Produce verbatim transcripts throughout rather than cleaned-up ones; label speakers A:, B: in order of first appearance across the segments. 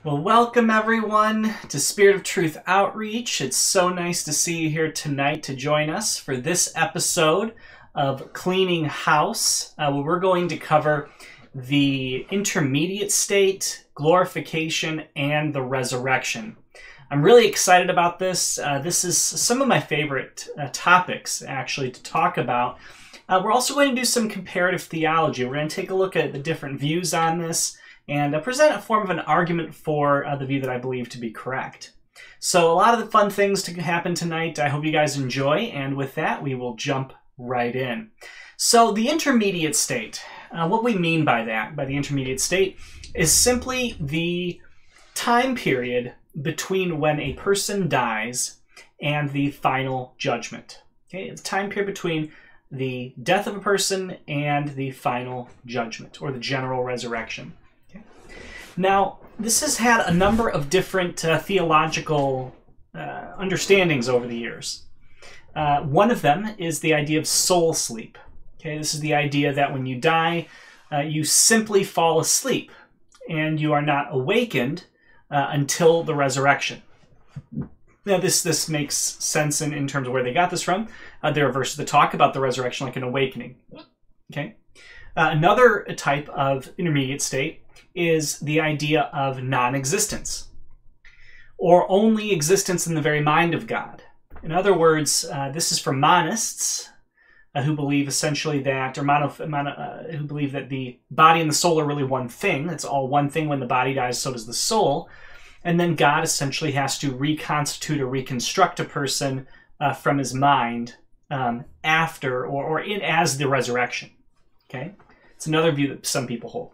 A: Well, welcome everyone to Spirit of Truth Outreach. It's so nice to see you here tonight to join us for this episode of Cleaning House, uh, where we're going to cover the intermediate state, glorification, and the resurrection. I'm really excited about this. Uh, this is some of my favorite uh, topics, actually, to talk about. Uh, we're also going to do some comparative theology. We're going to take a look at the different views on this and uh, present a form of an argument for uh, the view that I believe to be correct. So a lot of the fun things to happen tonight. I hope you guys enjoy, and with that, we will jump right in. So the intermediate state, uh, what we mean by that, by the intermediate state, is simply the time period between when a person dies and the final judgment. Okay, it's time period between the death of a person and the final judgment, or the general resurrection. Now, this has had a number of different uh, theological uh, understandings over the years. Uh, one of them is the idea of soul sleep. Okay, this is the idea that when you die, uh, you simply fall asleep and you are not awakened uh, until the resurrection. Now, this, this makes sense in, in terms of where they got this from. Uh, there are verses that talk about the resurrection like an awakening. Okay, uh, another type of intermediate state is the idea of non-existence, or only existence in the very mind of God. In other words, uh, this is for monists uh, who believe essentially that, or mono, mono, uh, who believe that the body and the soul are really one thing. It's all one thing. When the body dies, so does the soul. And then God essentially has to reconstitute or reconstruct a person uh, from his mind um, after or, or in as the resurrection. Okay, it's another view that some people hold.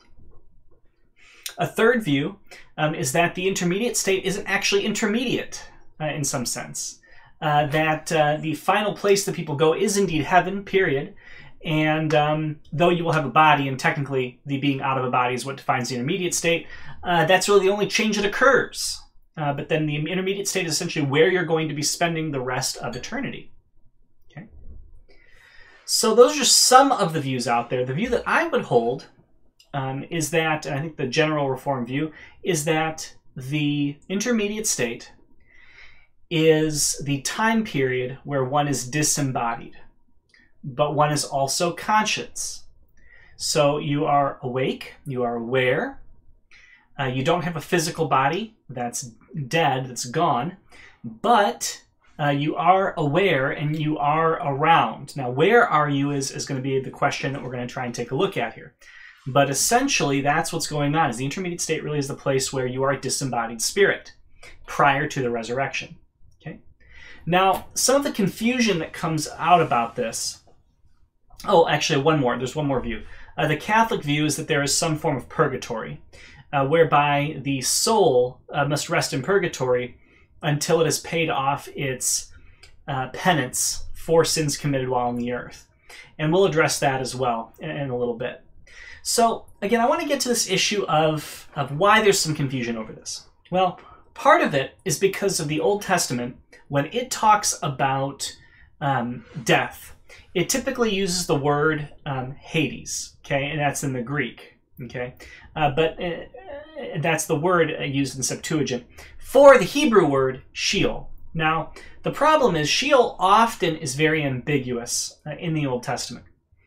A: A third view um, is that the intermediate state isn't actually intermediate uh, in some sense. Uh, that uh, the final place that people go is indeed heaven, period. And um, though you will have a body, and technically the being out of a body is what defines the intermediate state, uh, that's really the only change that occurs. Uh, but then the intermediate state is essentially where you're going to be spending the rest of eternity. Okay. So those are just some of the views out there. The view that I would hold Um, is that, and I think the general Reformed view, is that the intermediate state is the time period where one is disembodied, but one is also conscious. So you are awake, you are aware, uh, you don't have a physical body that's dead, that's gone, but uh, you are aware and you are around. Now, where are you is, is going to be the question that we're going to try and take a look at here. But essentially, that's what's going on. Is the intermediate state really is the place where you are a disembodied spirit prior to the resurrection. Okay. Now, some of the confusion that comes out about this. Oh, actually, one more. There's one more view. Uh, the Catholic view is that there is some form of purgatory, uh, whereby the soul uh, must rest in purgatory until it has paid off its uh, penance for sins committed while on the earth. And we'll address that as well in, in a little bit. So, again, I want to get to this issue of, of why there's some confusion over this. Well, part of it is because of the Old Testament. When it talks about um, death, it typically uses the word um, Hades, okay, and that's in the Greek, okay? Uh, but uh, that's the word used in Septuagint for the Hebrew word Sheol. Now, the problem is Sheol often is very ambiguous uh, in the Old Testament.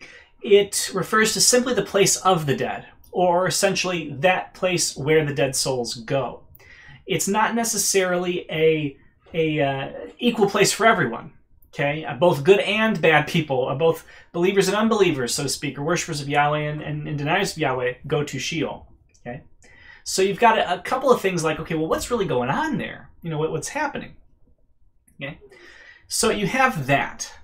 A: It refers to simply the place of the dead, or essentially that place where the dead souls go. It's not necessarily a, a uh, equal place for everyone. Okay, uh, both good and bad people, uh, both believers and unbelievers, so to speak, or worshipers of Yahweh and, and, and deniers of Yahweh, go to Sheol. Okay, so you've got a, a couple of things like, okay, well, what's really going on there? You know, what, what's happening? Okay, so you have that.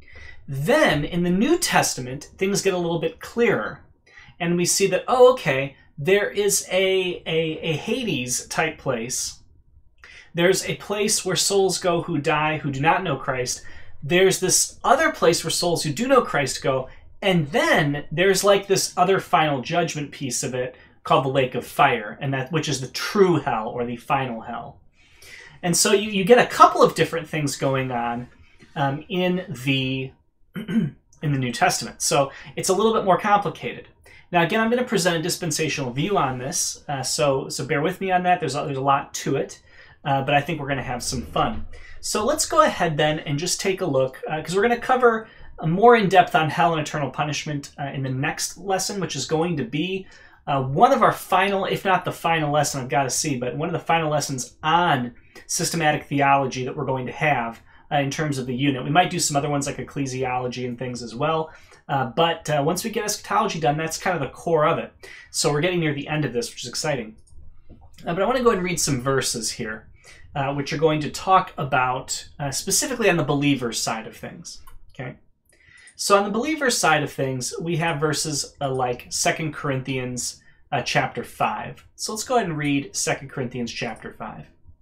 A: Then, in the New Testament, things get a little bit clearer. And we see that, oh, okay, there is a, a, a Hades-type place. There's a place where souls go who die, who do not know Christ. There's this other place where souls who do know Christ go. And then there's like this other final judgment piece of it called the lake of fire, and that which is the true hell, or the final hell. And so you, you get a couple of different things going on um, in the... in the New Testament. So it's a little bit more complicated. Now, again, I'm going to present a dispensational view on this, uh, so so bear with me on that. There's a, there's a lot to it, uh, but I think we're going to have some fun. So let's go ahead then and just take a look, because uh, we're going to cover more in depth on hell and eternal punishment uh, in the next lesson, which is going to be uh, one of our final, if not the final lesson, I've got to see, but one of the final lessons on systematic theology that we're going to have uh, in terms of the unit. We might do some other ones like ecclesiology and things as well, uh, but uh, once we get eschatology done, that's kind of the core of it. So we're getting near the end of this, which is exciting. Uh, but I want to go ahead and read some verses here, uh, which are going to talk about uh, specifically on the believer's side of things. Okay. So on the believer's side of things, we have verses uh, like Second Corinthians uh, chapter five. So let's go ahead and read Second Corinthians chapter five.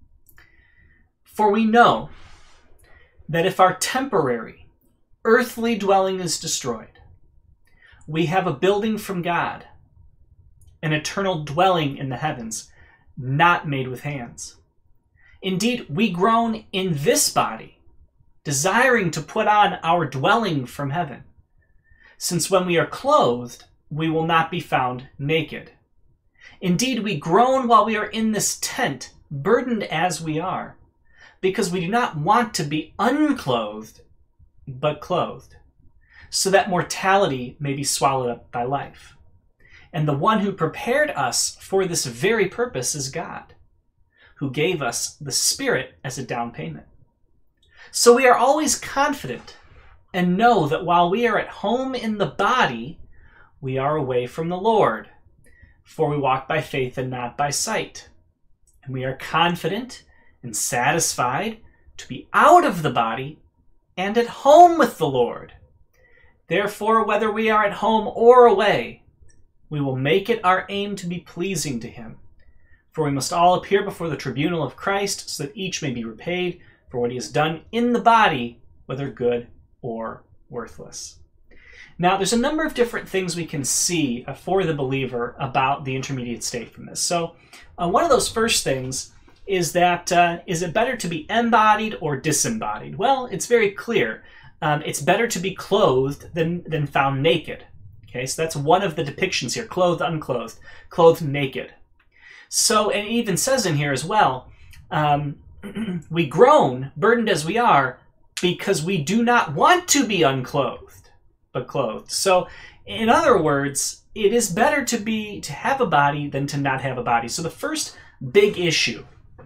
A: For we know that if our temporary, earthly dwelling is destroyed, we have a building from God, an eternal dwelling in the heavens, not made with hands. Indeed, we groan in this body, desiring to put on our dwelling from heaven, since when we are clothed, we will not be found naked. Indeed, we groan while we are in this tent, burdened as we are, because we do not want to be unclothed, but clothed, so that mortality may be swallowed up by life. And the one who prepared us for this very purpose is God, who gave us the Spirit as a down payment. So we are always confident and know that while we are at home in the body, we are away from the Lord, for we walk by faith and not by sight. And we are confident and satisfied to be out of the body and at home with the Lord. Therefore, whether we are at home or away, we will make it our aim to be pleasing to him. For we must all appear before the tribunal of Christ, so that each may be repaid for what he has done in the body, whether good or worthless. Now, there's a number of different things we can see uh, for the believer about the intermediate state from this. So uh, one of those first things is that, uh, is it better to be embodied or disembodied? Well, it's very clear. Um, it's better to be clothed than, than found naked. Okay, so that's one of the depictions here, clothed, unclothed, clothed, naked. So, and it even says in here as well, um, we groan, burdened as we are, because we do not want to be unclothed, but clothed. So, in other words, it is better to be to have a body than to not have a body. So the first big issue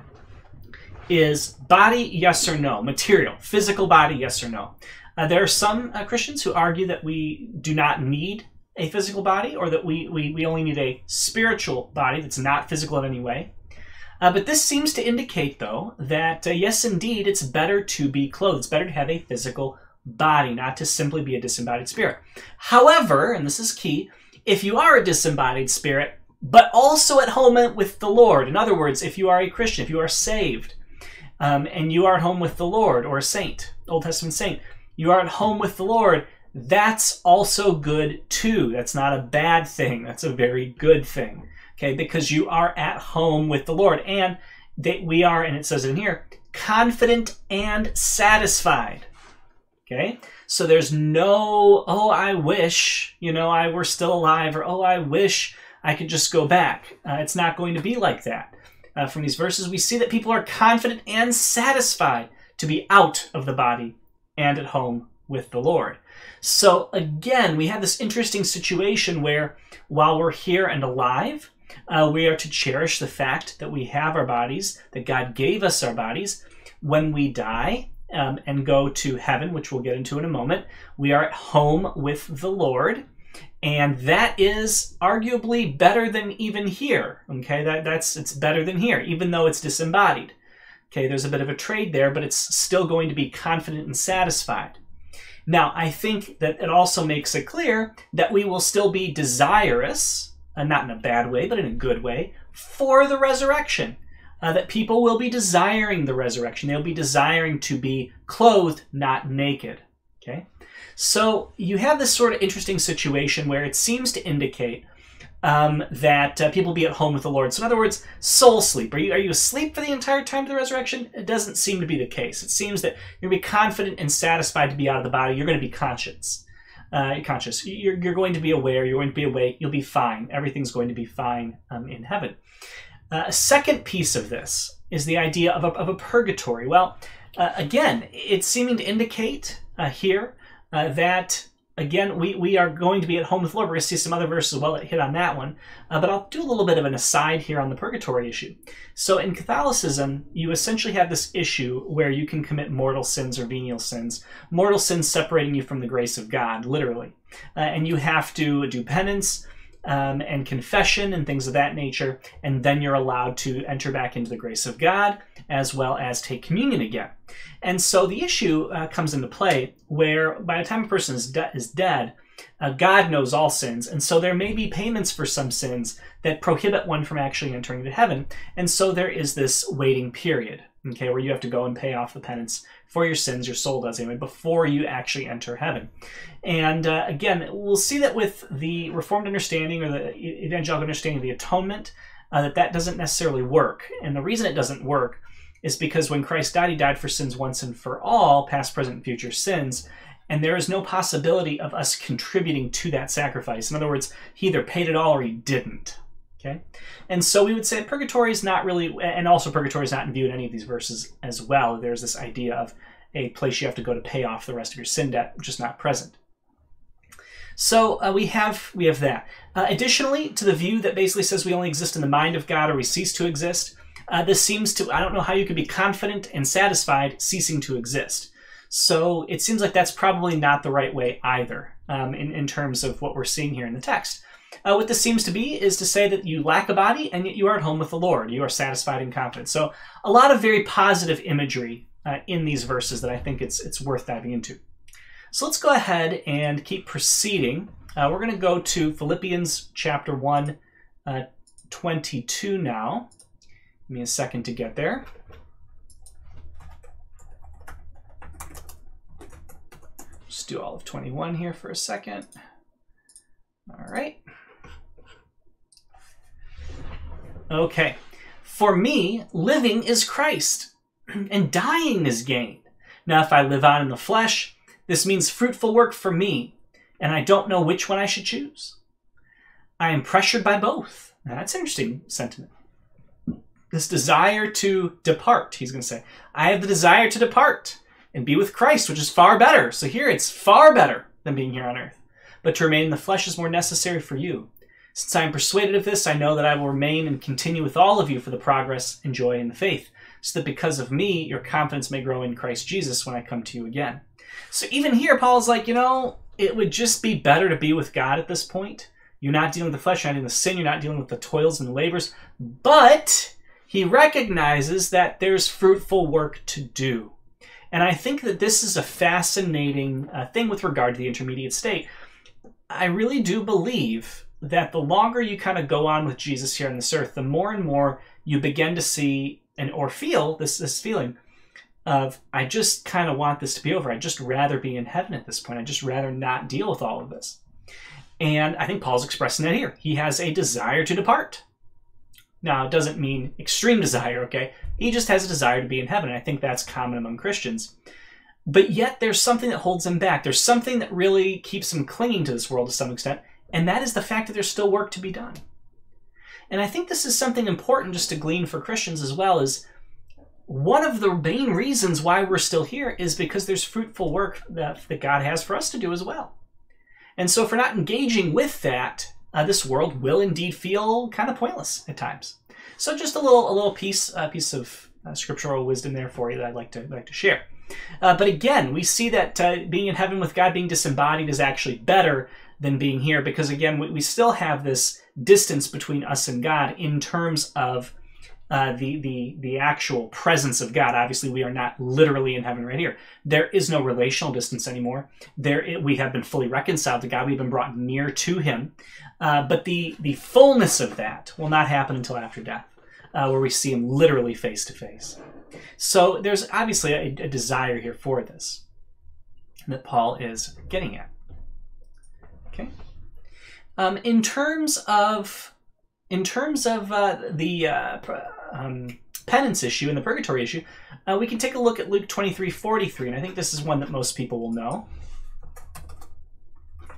A: is body, yes or no. Material, physical body, yes or no. Uh, there are some uh, Christians who argue that we do not need a physical body, or that we, we, we only need a spiritual body that's not physical in any way. Uh, but this seems to indicate, though, that uh, yes, indeed, it's better to be clothed. It's better to have a physical body, not to simply be a disembodied spirit. However, and this is key, if you are a disembodied spirit, but also at home with the Lord, in other words, if you are a Christian, if you are saved, um, and you are at home with the Lord, or a saint, Old Testament saint, you are at home with the Lord, that's also good too. That's not a bad thing. That's a very good thing. Okay, because you are at home with the Lord. And they, we are, and it says in here, confident and satisfied. Okay, so there's no, oh, I wish, you know, I were still alive, or oh, I wish I could just go back. Uh, it's not going to be like that. Uh, from these verses, we see that people are confident and satisfied to be out of the body and at home with the Lord. So again, we have this interesting situation where while we're here and alive, uh, we are to cherish the fact that we have our bodies, that God gave us our bodies. When we die um, and go to heaven, which we'll get into in a moment, we are at home with the Lord. And that is arguably better than even here. Okay, that, that's it's better than here, even though it's disembodied. Okay, there's a bit of a trade there, but it's still going to be confident and satisfied. Now, I think that it also makes it clear that we will still be desirous, uh, not in a bad way, but in a good way, for the resurrection. Uh, that people will be desiring the resurrection. They'll be desiring to be clothed, not naked. Okay? So you have this sort of interesting situation where it seems to indicate um, that uh, people will be at home with the Lord. So in other words, soul sleep. Are you, are you asleep for the entire time of the resurrection? It doesn't seem to be the case. It seems that you're going to be confident and satisfied to be out of the body. You're going to be conscious. uh, conscious. You're, you're going to be aware. You're going to be awake. You'll be fine. Everything's going to be fine um, in heaven. Uh, a second piece of this is the idea of a, of a purgatory. Well, uh, again, it's seeming to indicate uh, here uh, that, again, we, we are going to be at home with the Lord. We're going to see some other verses as well that hit on that one. Uh, but I'll do a little bit of an aside here on the purgatory issue. So in Catholicism, you essentially have this issue where you can commit mortal sins or venial sins. Mortal sins separating you from the grace of God, literally. Uh, and you have to do penance um, and confession and things of that nature. And then you're allowed to enter back into the grace of God, as well as take communion again. And so the issue uh, comes into play where by the time a person is, de is dead, uh, God knows all sins. And so there may be payments for some sins that prohibit one from actually entering into heaven. And so there is this waiting period, okay, where you have to go and pay off the penance for your sins, your soul does anyway, before you actually enter heaven. And uh, again, we'll see that with the Reformed understanding or the evangelical understanding of the atonement, uh, that that doesn't necessarily work. And the reason it doesn't work is because when Christ died, he died for sins once and for all, past, present, and future sins, and there is no possibility of us contributing to that sacrifice. In other words, he either paid it all or he didn't. Okay, and so we would say purgatory is not really, and also purgatory is not in view in any of these verses as well. There's this idea of a place you have to go to pay off the rest of your sin debt, which is not present. So uh, we have we have that. Uh, additionally, to the view that basically says we only exist in the mind of God or we cease to exist, uh, this seems to, I don't know how you could be confident and satisfied ceasing to exist. So it seems like that's probably not the right way either um, in, in terms of what we're seeing here in the text. Uh, what this seems to be is to say that you lack a body and yet you are at home with the Lord. You are satisfied and confident. So a lot of very positive imagery uh, in these verses that I think it's, it's worth diving into. So let's go ahead and keep proceeding. Uh, we're going to go to Philippians chapter one, uh, twenty-two now. Give me a second to get there. Just do all of twenty-one here for a second. All right. Okay. For me, living is Christ, and dying is gain. Now, if I live on in the flesh, this means fruitful work for me, and I don't know which one I should choose. I am pressured by both. Now, that's an interesting sentiment. This desire to depart, he's going to say. I have the desire to depart and be with Christ, which is far better. So here it's far better than being here on earth. But to remain in the flesh is more necessary for you. Since I am persuaded of this, I know that I will remain and continue with all of you for the progress and joy in the faith, so that because of me, your confidence may grow in Christ Jesus when I come to you again. So even here, Paul's like, you know, it would just be better to be with God at this point. You're not dealing with the flesh, you're not dealing with sin, you're not dealing with the toils and the labors, but he recognizes that there's fruitful work to do. And I think that this is a fascinating uh, thing with regard to the intermediate state. I really do believe that the longer you kind of go on with Jesus here on this earth, the more and more you begin to see and or feel this, this feeling of, I just kind of want this to be over. I'd just rather be in heaven at this point. I'd just rather not deal with all of this. And I think Paul's expressing that here. He has a desire to depart. Now, it doesn't mean extreme desire, okay? He just has a desire to be in heaven. And I think that's common among Christians. But yet there's something that holds him back. There's something that really keeps him clinging to this world to some extent. And that is the fact that there's still work to be done. And I think this is something important just to glean for Christians as well, is one of the main reasons why we're still here is because there's fruitful work that, that God has for us to do as well. And so if we're not engaging with that, uh, this world will indeed feel kind of pointless at times. So just a little a little piece, uh, piece of uh, scriptural wisdom there for you that I'd like to, like to share. Uh, but again, we see that uh, being in heaven with God, being disembodied, is actually better than being here, because again, we, we still have this distance between us and God in terms of uh, the, the, the actual presence of God. Obviously, we are not literally in heaven right here. There is no relational distance anymore. There, it, we have been fully reconciled to God. We've been brought near to him. Uh, but the, the fullness of that will not happen until after death, uh, where we see him literally face to face. So there's obviously a, a desire here for this that Paul is getting at. Okay. Um, in terms of in terms of uh, the uh, um, penance issue and the purgatory issue, uh, we can take a look at Luke twenty-three forty-three, and I think this is one that most people will know.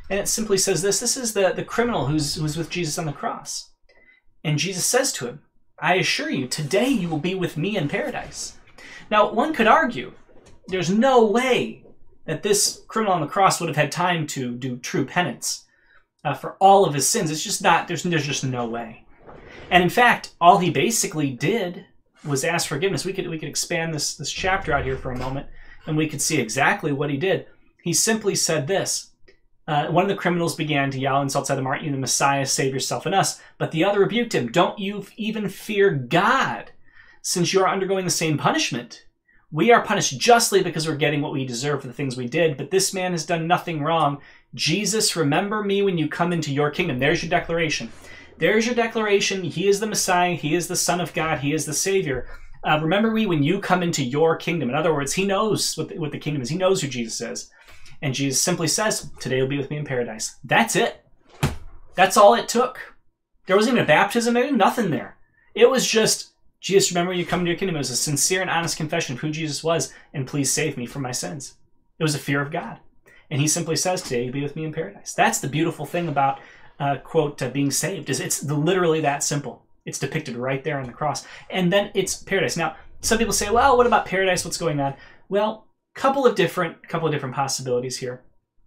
A: And it simply says this. This is the, the criminal who's, who's with Jesus on the cross. And Jesus says to him, I assure you, today you will be with me in paradise. Now, one could argue, there's no way that this criminal on the cross would have had time to do true penance uh, for all of his sins. It's just not, there's, there's just no way. And in fact, all he basically did was ask forgiveness. We could, we could expand this, this chapter out here for a moment, and we could see exactly what he did. He simply said this. Uh, one of the criminals began to yell insults at him, aren't you the Messiah? Save yourself and us. But the other rebuked him. Don't you even fear God, since you are undergoing the same punishment? We are punished justly because we're getting what we deserve for the things we did, but this man has done nothing wrong. Jesus, remember me when you come into your kingdom. There's your declaration. There's your declaration. He is the Messiah. He is the Son of God. He is the Savior. Uh, remember me when you come into your kingdom. In other words, he knows what the, what the kingdom is. He knows who Jesus is. And Jesus simply says, today you'll be with me in paradise. That's it. That's all it took. There wasn't even a baptism, there was nothing there. It was just, Jesus, remember when you come into your kingdom. It was a sincere and honest confession of who Jesus was, and please save me from my sins. It was a fear of God. And he simply says, today you'll be with me in paradise. That's the beautiful thing about, uh, quote, uh, being saved, is it's literally that simple. It's depicted right there on the cross. And then it's paradise. Now, some people say, well, what about paradise? What's going on? Well, couple of different, couple of different possibilities here.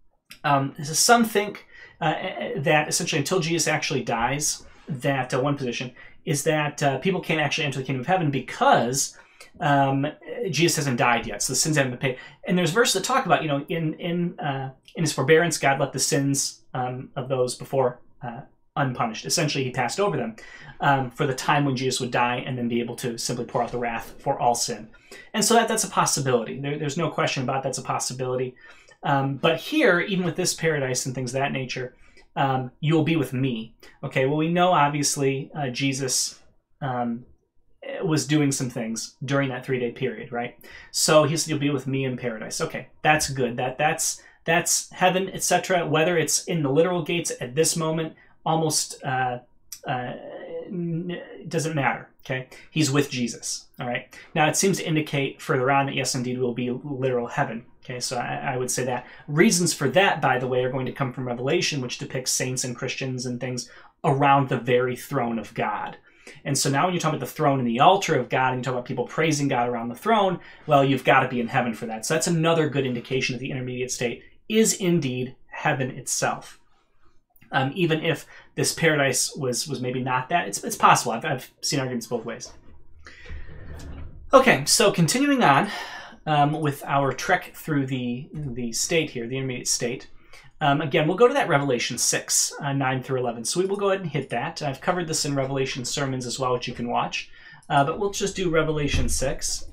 A: Um, some think uh, that essentially until Jesus actually dies, that uh, one position is that uh, people can't actually enter the kingdom of heaven because um, Jesus hasn't died yet, so the sins haven't been paid. And there's verses that talk about, you know, in in uh, in his forbearance, God let the sins um, of those before uh, unpunished. Essentially, he passed over them um, for the time when Jesus would die, and then be able to simply pour out the wrath for all sin. And so that that's a possibility. There, there's no question about that's a possibility. Um, but here, even with this paradise and things of that nature, um, you will be with me. Okay, well, we know, obviously, uh, Jesus um, was doing some things during that three-day period, right? So he said, you'll be with me in paradise. Okay, that's good. That That's that's heaven, et cetera. Whether it's in the literal gates at this moment, almost uh, uh, doesn't matter. Okay, he's with Jesus. All right. Now it seems to indicate further on that yes, indeed, will be literal heaven. Okay, so I, I would say that reasons for that, by the way, are going to come from Revelation, which depicts saints and Christians and things around the very throne of God. And so now when you talk about the throne and the altar of God, and you talk about people praising God around the throne, well, you've got to be in heaven for that. So that's another good indication that the intermediate state is indeed heaven itself. Um, even if this paradise was was maybe not that, it's it's possible. I've, I've seen arguments both ways. Okay, so continuing on um, with our trek through the the state here, the intermediate state. Um, again, we'll go to that Revelation six, uh, nine through eleven. So we will go ahead and hit that. I've covered this in Revelation sermons as well, which you can watch. Uh, but we'll just do Revelation six.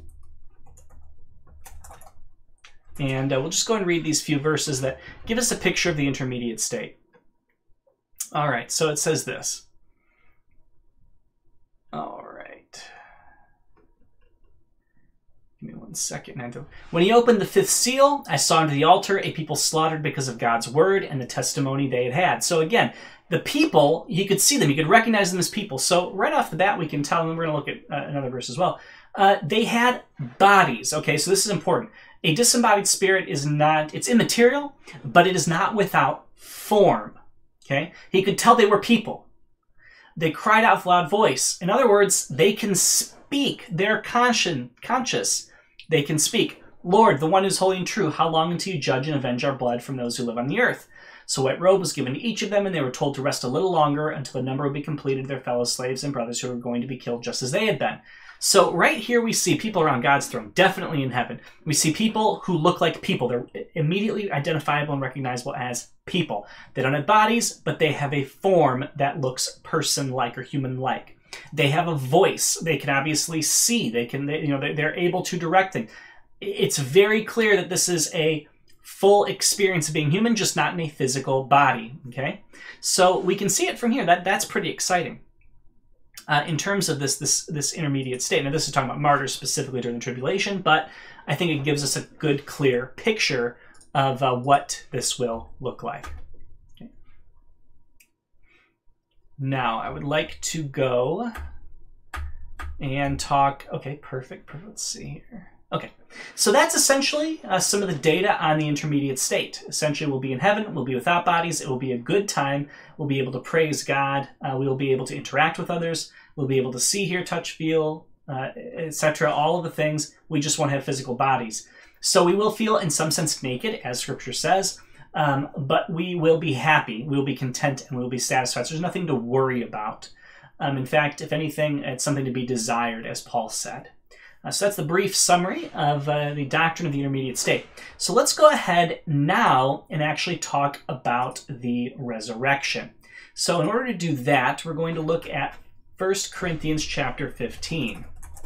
A: And uh, we'll just go and read these few verses that give us a picture of the intermediate state. All right, so it says this. All right. Give me one second. When he opened the fifth seal, I saw under the altar a people slaughtered because of God's word and the testimony they had had. So again, the people, you could see them. You could recognize them as people. So right off the bat, we can tell, and we're going to look at uh, another verse as well. Uh, they had bodies. Okay, so this is important. A disembodied spirit is not, it's immaterial, but it is not without form. Okay, he could tell they were people. They cried out with a loud voice. In other words, they can speak. They're conscien- conscious. They can speak. Lord, the one who's holy and true, how long until you judge and avenge our blood from those who live on the earth? So a white robe was given to each of them, and they were told to rest a little longer until the number would be completed of their fellow slaves and brothers who were going to be killed just as they had been. So right here we see people around God's throne, definitely in heaven. We see people who look like people. They're immediately identifiable and recognizable as people. They don't have bodies, but they have a form that looks person-like or human-like. They have a voice. They can obviously see. They can, they, you know, they're able to direct things. It's very clear that this is a full experience of being human, just not in a physical body. Okay, so we can see it from here. That that's pretty exciting. Uh, in terms of this this this intermediate state. Now, this is talking about martyrs specifically during the tribulation, but I think it gives us a good, clear picture of uh, what this will look like. Okay. Now, I would like to go and talk. Okay, perfect. perfect. Let's see here. Okay, so that's essentially uh, some of the data on the intermediate state. Essentially, we'll be in heaven, we'll be without bodies, it will be a good time, we'll be able to praise God, uh, we will be able to interact with others, we'll be able to see, hear, touch, feel, uh, et cetera, all of the things. We just won't have physical bodies. So we will feel, in some sense, naked, as Scripture says, um, but we will be happy, we will be content, and we will be satisfied. So there's nothing to worry about. Um, in fact, if anything, it's something to be desired, as Paul said. Uh, so that's the brief summary of uh, the doctrine of the intermediate state. So let's go ahead now and actually talk about the resurrection. So in order to do that, we're going to look at First Corinthians chapter fifteen,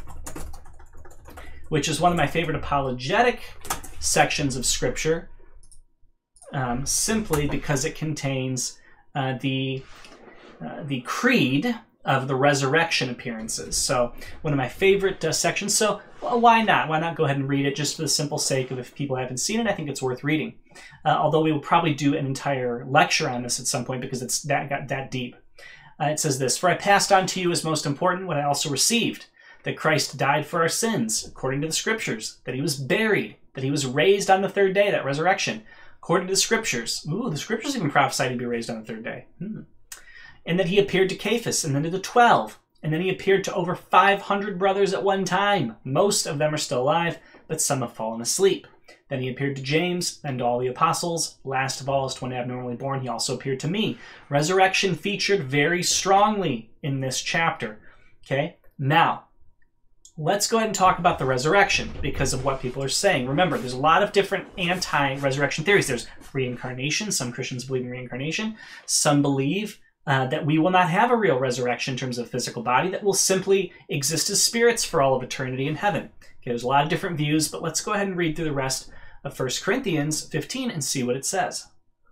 A: which is one of my favorite apologetic sections of Scripture, um, simply because it contains uh, the, uh, the creed of the resurrection appearances. So one of my favorite uh, sections. So well, why not? Why not go ahead and read it just for the simple sake of if people haven't seen it, I think it's worth reading. Uh, although we will probably do an entire lecture on this at some point because it's that got that deep. Uh, it says this, "For I passed on to you as most important what I also received, that Christ died for our sins, according to the Scriptures, that he was buried, that he was raised on the third day," that resurrection, according to the Scriptures. Ooh, the Scriptures even prophesied he'd be raised on the third day. Hmm. "And that he appeared to Cephas, and then to the twelve. And then he appeared to over five hundred brothers at one time. Most of them are still alive, but some have fallen asleep. Then he appeared to James, and to all the apostles. Last of all, as to one abnormally born, he also appeared to me." Resurrection featured very strongly in this chapter. Okay, now, let's go ahead and talk about the resurrection because of what people are saying. Remember, there's a lot of different anti-resurrection theories. There's reincarnation. Some Christians believe in reincarnation. Some believe Uh, that we will not have a real resurrection in terms of physical body, that will simply exist as spirits for all of eternity in heaven. Okay, there's a lot of different views, but let's go ahead and read through the rest of First Corinthians fifteen and see what it says.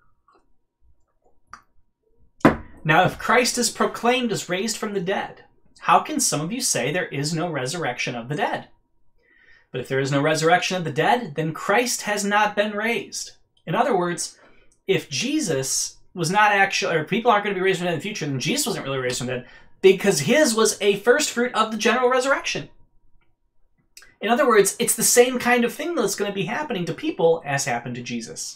A: "Now if Christ is proclaimed as raised from the dead, how can some of you say there is no resurrection of the dead? But if there is no resurrection of the dead, then Christ has not been raised." In other words, if Jesus was not actually, or people aren't going to be raised from the dead in the future, then Jesus wasn't really raised from the dead because his was a first fruit of the general resurrection. In other words, it's the same kind of thing that's going to be happening to people as happened to Jesus.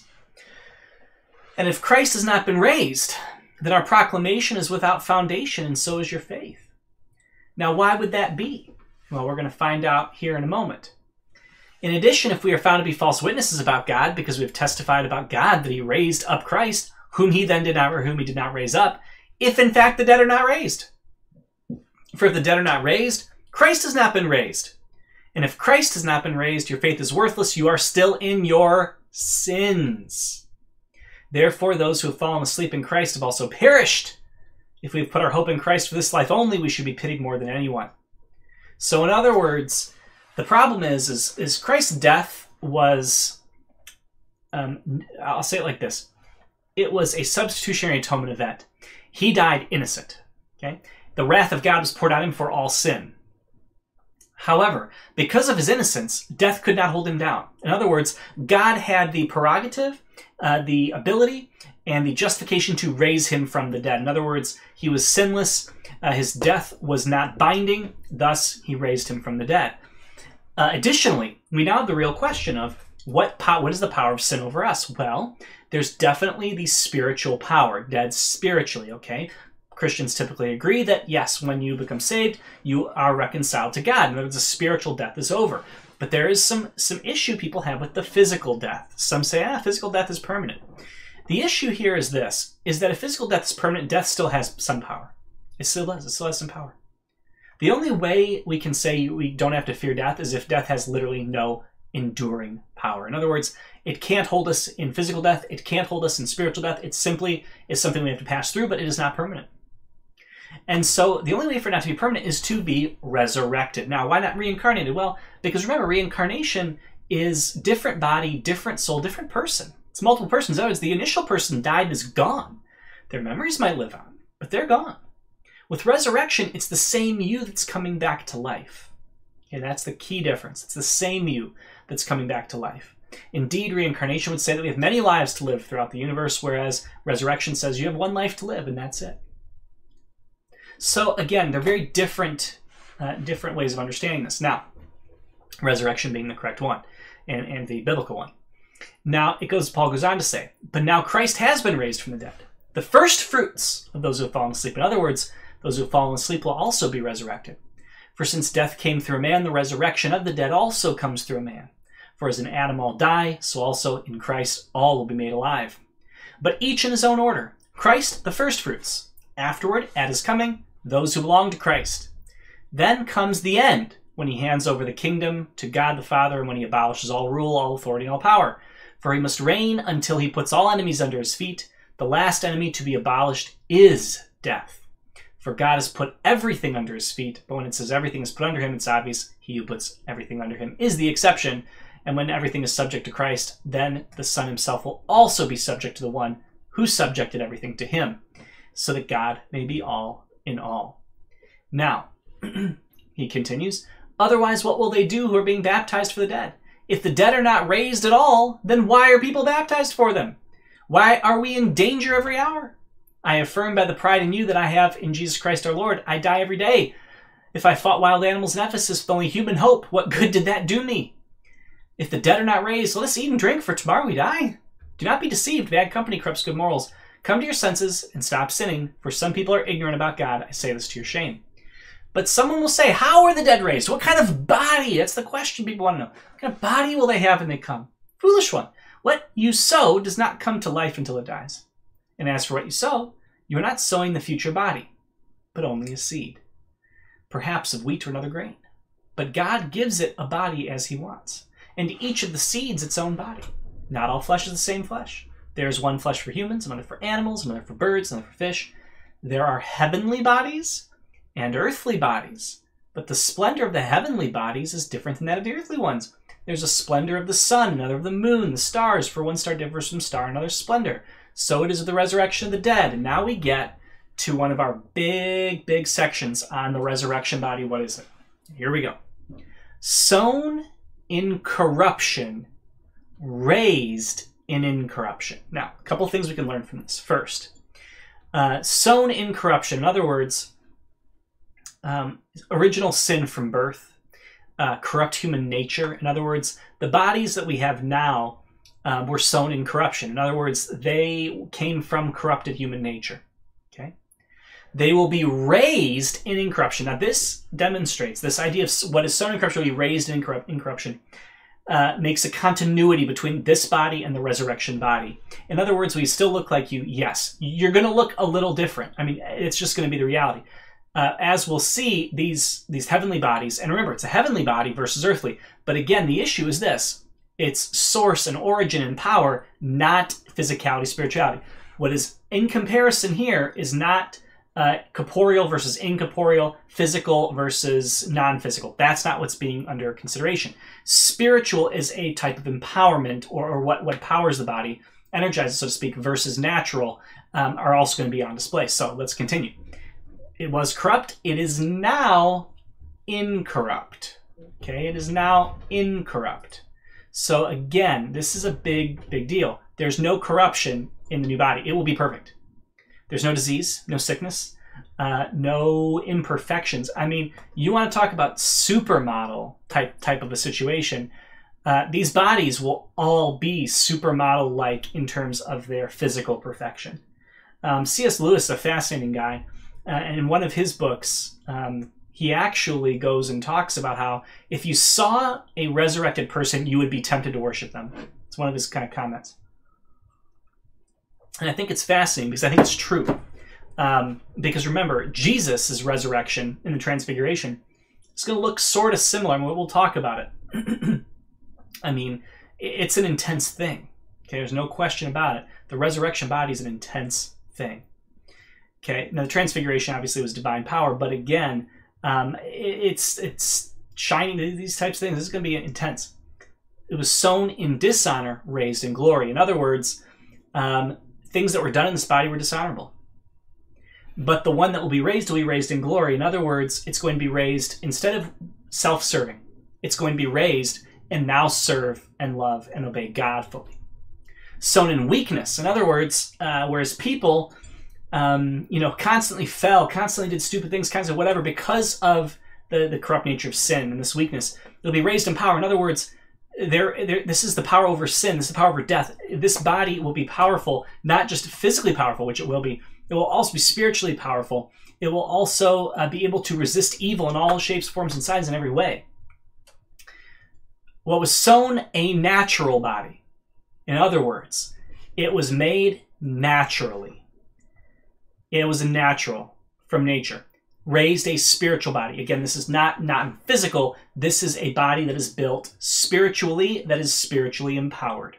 A: And if Christ has not been raised, then our proclamation is without foundation, and so is your faith. Now, why would that be? Well, we're going to find out here in a moment. In addition, if we are found to be false witnesses about God because we have testified about God that he raised up Christ, whom he then did not, or whom he did not raise up, if in fact the dead are not raised. For if the dead are not raised, Christ has not been raised. And if Christ has not been raised, your faith is worthless. You are still in your sins. Therefore, those who have fallen asleep in Christ have also perished. If we have put our hope in Christ for this life only, we should be pitied more than anyone. So in other words, the problem is, is, is Christ's death was, um, I'll say it like this. It was a substitutionary atonement event. He died innocent. Okay? The wrath of God was poured on him for all sin. However, because of his innocence, death could not hold him down. In other words, God had the prerogative, uh, the ability, and the justification to raise him from the dead. In other words, he was sinless. Uh, his death was not binding. Thus, he raised him from the dead. Uh, additionally, we now have the real question of what, po- what is the power of sin over us? Well, there's definitely the spiritual power, dead spiritually, okay? Christians typically agree that, yes, when you become saved, you are reconciled to God. In other words, the spiritual death is over. But there is some, some issue people have with the physical death. Some say, ah, physical death is permanent. The issue here is this, is that if physical death is permanent, death still has some power. It still does. It still has some power. The only way we can say we don't have to fear death is if death has literally no enduring power. In other words, it can't hold us in physical death. It can't hold us in spiritual death. It simply is something we have to pass through, but it is not permanent. And so the only way for it not to be permanent is to be resurrected. Now, why not reincarnated? Well, because remember, reincarnation is different body, different soul, different person. It's multiple persons. In other words, the initial person died and is gone. Their memories might live on, but they're gone. With resurrection, it's the same you that's coming back to life. Okay, that's the key difference. It's the same you that's coming back to life. Indeed, reincarnation would say that we have many lives to live throughout the universe, whereas resurrection says you have one life to live, and that's it. So again, they're very different, uh, different ways of understanding this. Now, resurrection being the correct one and, and the biblical one. Now, it goes. Paul goes on to say, but now Christ has been raised from the dead, the first fruits of those who have fallen asleep. In other words, those who have fallen asleep will also be resurrected. For since death came through a man, the resurrection of the dead also comes through a man. For as in Adam all die, so also in Christ all will be made alive. But each in his own order. Christ, the first fruits. Afterward, at his coming, those who belong to Christ. Then comes the end, when he hands over the kingdom to God the Father, and when he abolishes all rule, all authority, and all power. For he must reign until he puts all enemies under his feet. The last enemy to be abolished is death. For God has put everything under his feet, but when it says everything is put under him, it's obvious he who puts everything under him is the exception. And when everything is subject to Christ, then the Son himself will also be subject to the one who subjected everything to him, so that God may be all in all. Now, he continues, otherwise what will they do who are being baptized for the dead? If the dead are not raised at all, then why are people baptized for them? Why are we in danger every hour? I affirm by the pride in you that I have in Jesus Christ our Lord, I die every day. If I fought wild animals in Ephesus with only human hope, what good did that do me? If the dead are not raised, let us eat and drink, for tomorrow we die. Do not be deceived. Bad company corrupts good morals. Come to your senses and stop sinning, for some people are ignorant about God. I say this to your shame. But someone will say, how are the dead raised? What kind of body? That's the question people want to know. What kind of body will they have when they come? Foolish one. What you sow does not come to life until it dies. And as for what you sow, you are not sowing the future body, but only a seed, perhaps of wheat or another grain. But God gives it a body as he wants, and to each of the seeds its own body. Not all flesh is the same flesh. There is one flesh for humans, another for animals, another for birds, another for fish. There are heavenly bodies and earthly bodies, but the splendor of the heavenly bodies is different than that of the earthly ones. There's a splendor of the sun, another of the moon, the stars, for one star differs from star, another splendor. So it is with the resurrection of the dead. And now we get to one of our big, big sections on the resurrection body. What is it? Here we go. Sown in corruption, raised in incorruption. Now, a couple things we can learn from this. First, uh, sown in corruption. In other words, um, original sin from birth, uh, corrupt human nature. In other words, the bodies that we have now Uh, were sown in corruption. In other words, they came from corrupted human nature. Okay, they will be raised in incorruption. Now, this demonstrates this idea of what is sown in corruption will be raised in incorruption. Uh, makes a continuity between this body and the resurrection body. In other words, we still look like you. Yes, you're going to look a little different. I mean, it's just going to be the reality. Uh, as we'll see, these these heavenly bodies, and remember, it's a heavenly body versus earthly. But again, the issue is this. It's source and origin and power, not physicality, spirituality. What is in comparison here is not uh, corporeal versus incorporeal, physical versus non-physical. That's not what's being under consideration. Spiritual is a type of empowerment, or, or what, what powers the body, energizes, so to speak, versus natural um, are also going to be on display. So let's continue. It was corrupt. It is now incorrupt. Okay, it is now incorrupt. So again, this is a big, big deal. There's no corruption in the new body. It will be perfect. There's no disease, no sickness, uh, no imperfections. I mean, you want to talk about supermodel type, type of a situation. Uh, these bodies will all be supermodel-like in terms of their physical perfection. Um, C S Lewis, a fascinating guy, uh, and in one of his books, um, he actually goes and talks about how if you saw a resurrected person, you would be tempted to worship them. It's one of his kind of comments. And I think it's fascinating because I think it's true. Um, because remember, Jesus' resurrection in the Transfiguration is going to look sort of similar, and we'll talk about it. I mean, it's an intense thing. Okay, there's no question about it. The resurrection body is an intense thing. Okay, now the Transfiguration obviously was divine power, but again, Um, it's it's shining, these types of things. This is going to be intense. It was sown in dishonor, raised in glory. In other words, um, things that were done in this body were dishonorable. But the one that will be raised will be raised in glory. In other words, it's going to be raised, instead of self-serving, it's going to be raised and now serve and love and obey God fully. Sown in weakness. In other words, uh, whereas people... Um, you know, constantly fell, constantly did stupid things, kinds of whatever, because of the, the corrupt nature of sin and this weakness. It'll be raised in power. In other words, there, there, this is the power over sin. This is the power over death. This body will be powerful, not just physically powerful, which it will be. It will also be spiritually powerful. It will also uh, be able to resist evil in all shapes, forms, and sizes in every way. What was sown a natural body. In other words, it was made naturally. It was a natural from nature. Raised a spiritual body. Again, this is not, not physical. This is a body that is built spiritually, that is spiritually empowered.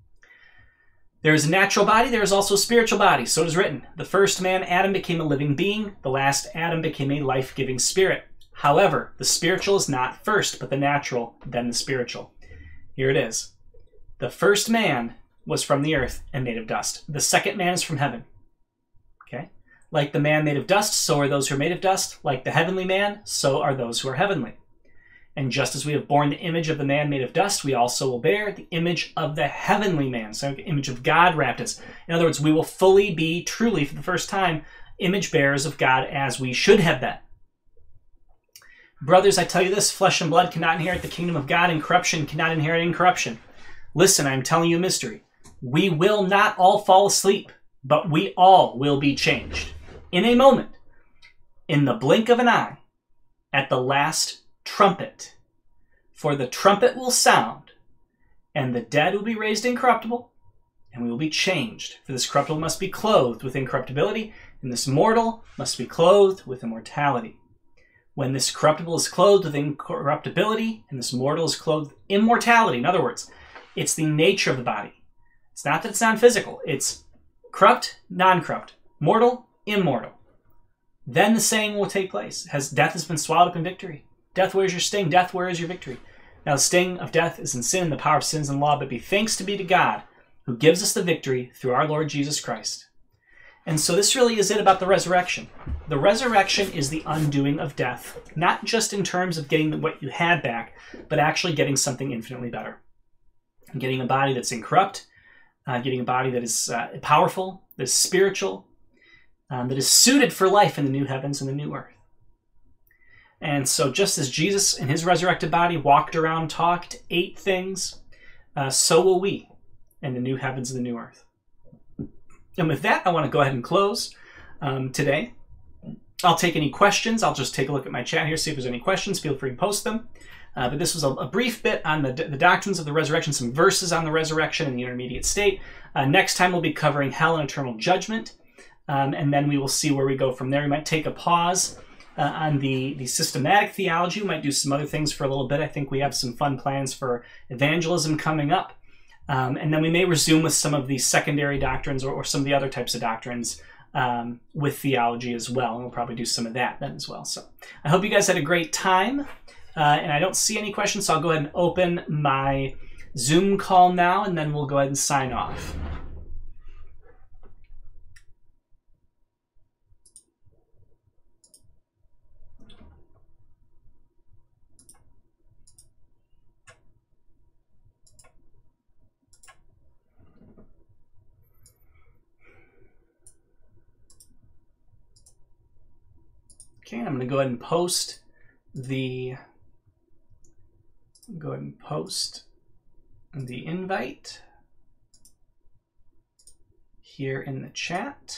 A: There is a natural body, there is also a spiritual body. So it is written, the first man, Adam, became a living being. The last Adam became a life-giving spirit. However, the spiritual is not first, but the natural, then the spiritual. Here it is. The first man was from the earth and made of dust. The second man is from heaven. Okay? Like the man made of dust, so are those who are made of dust. Like the heavenly man, so are those who are heavenly. And just as we have borne the image of the man made of dust, we also will bear the image of the heavenly man. So the image of God wrapped us. In other words, we will fully be, truly, for the first time, image bearers of God as we should have been. Brothers, I tell you this, flesh and blood cannot inherit the kingdom of God, and corruption cannot inherit incorruption. Listen, I am telling you a mystery. We will not all fall asleep, but we all will be changed. In a moment, in the blink of an eye, at the last trumpet. For the trumpet will sound, and the dead will be raised incorruptible, and we will be changed. For this corruptible must be clothed with incorruptibility, and this mortal must be clothed with immortality. When this corruptible is clothed with incorruptibility, and this mortal is clothed with immortality. In other words, it's the nature of the body. It's not that it's non-physical. It's corrupt, non-corrupt, mortal, immortal. Then the saying will take place. Has death has been swallowed up in victory. Death, where is your sting? Death, where is your victory? Now the sting of death is in sin, the power of sin is in law, but be thanks to be to God, who gives us the victory through our Lord Jesus Christ. And so this really is it about the resurrection. The resurrection is the undoing of death, not just in terms of getting what you had back, but actually getting something infinitely better. Getting a body that's incorrupt, uh, getting a body that is uh, powerful, that is spiritual, um, that is suited for life in the new heavens and the new earth. And so just as Jesus in his resurrected body walked around, talked, ate things, uh, so will we in the new heavens and the new earth. And with that, I want to go ahead and close um, today. I'll take any questions. I'll just take a look at my chat here, see if there's any questions. Feel free to post them. Uh, but this was a, a brief bit on the, the doctrines of the resurrection, some verses on the resurrection and the intermediate state. Uh, next time we'll be covering hell and eternal judgment. Um, and then we will see where we go from there. We might take a pause uh, on the, the systematic theology. We might do some other things for a little bit. I think we have some fun plans for evangelism coming up. Um, and then we may resume with some of the secondary doctrines or, or some of the other types of doctrines um, with theology as well. And we'll probably do some of that then as well. So I hope you guys had a great time. Uh, and I don't see any questions, so I'll go ahead and open my Zoom call now, and then we'll go ahead and sign off. Okay, I'm going to go ahead and post the go ahead and post the invite here in the chat.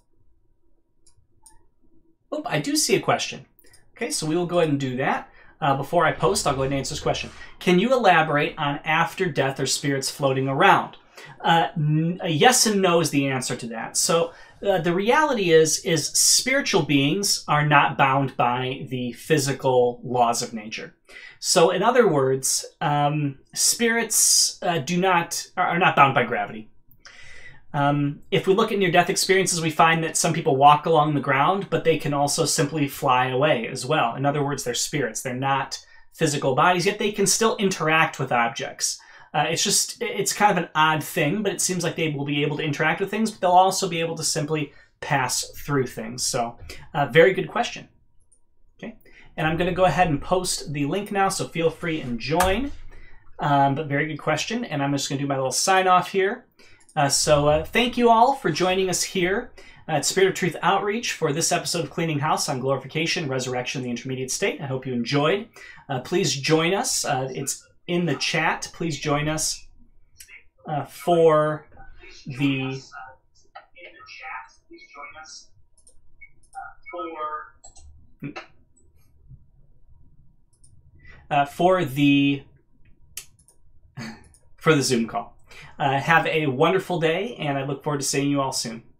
A: Oh, I do see a question. Okay, so we will go ahead and do that. Uh, before I post, I'll go ahead and answer this question. Can you elaborate on after death or spirits floating around? Uh, yes and no is the answer to that. So uh, the reality is, is spiritual beings are not bound by the physical laws of nature. So in other words, um, spirits uh, do not are not bound by gravity. Um, if we look at near-death experiences, we find that some people walk along the ground, but they can also simply fly away as well. In other words, they're spirits. They're not physical bodies, yet they can still interact with objects. Uh, it's just, it's kind of an odd thing, but it seems like they will be able to interact with things, but they'll also be able to simply pass through things. So, uh, very good question. Okay, and I'm going to go ahead and post the link now, so feel free and join. Um, but very good question, and I'm just going to do my little sign off here. Uh, so uh, thank you all for joining us here. at Spirit of Truth Outreach for this episode of Cleaning House on glorification, resurrection, and the intermediate state. I hope you enjoyed. Uh, please join us. Uh, it's in the chat. Please join us uh, for the uh, for the for the Zoom call. Uh, have a wonderful day, and I look forward to seeing you all soon.